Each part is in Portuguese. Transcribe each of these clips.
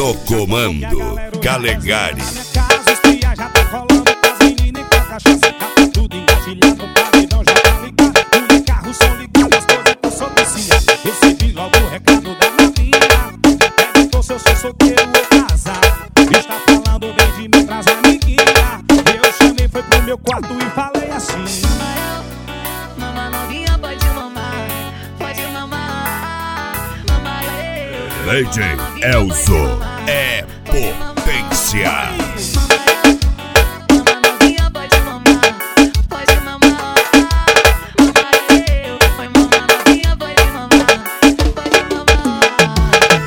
No comando, Calegari. Os cria já tá colando com as meninas e com a cachaça. Tá tudo engatilhado, o paredão já tá ligado. Mulher, carro, som ligado, as coisas que eu sou viciado. Recebi logo o recado da novinha. Perguntou se eu sou solteiro ou casado. Está falando bem de mim pras amiguinhas. Eu chamei, foi pro meu quarto e falei assim: Mama novinha, pode mamar, pode mamar, mamar eu. DJ Elzo é potência. Mama novinha, pode mamar, pode mamar, mamar eu. Foi mama novinha, pode mamar, pode mamar.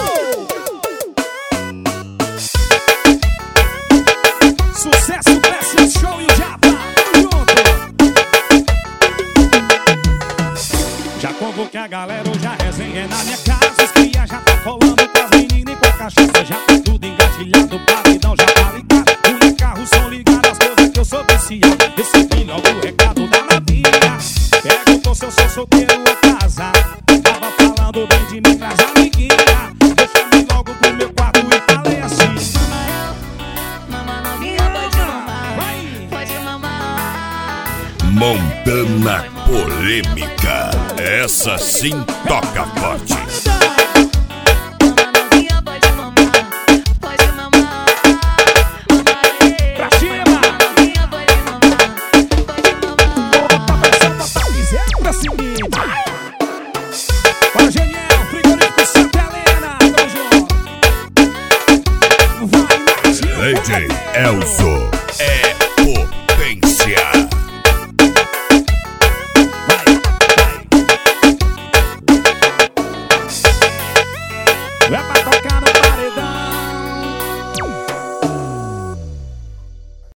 sucesso, Pressa, show e o Japa, junto. Já convoquei a galera, hoje a resenha é na minha casa. Os cria já tá colando com as meninas e com a cachaça. Já tá tudo engatilhado, o paredão já tá ligado. Mulher, carro, som ligado, as coisas que eu sou viciado. Recebi logo o recado da novinha. Perguntou se eu sou solteiro ou casado. Tava falando bem de mim pras amiguinhas. Eu chamei logo pro meu quarto e falei assim: Mama novinha, pode mamar, pode mamar. Montana Polêmica. Essa sim toca forte. Mama novinha, pode mamar, pode mamar, mamar eu. pra cima! Mama novinha, pode mamar, pode mamar. Bota pressão, bota miséria pra seguinte. Para Geniel, frigorífico Santa Helena, tamo junto. Vai, Natinho. DJ Elzo é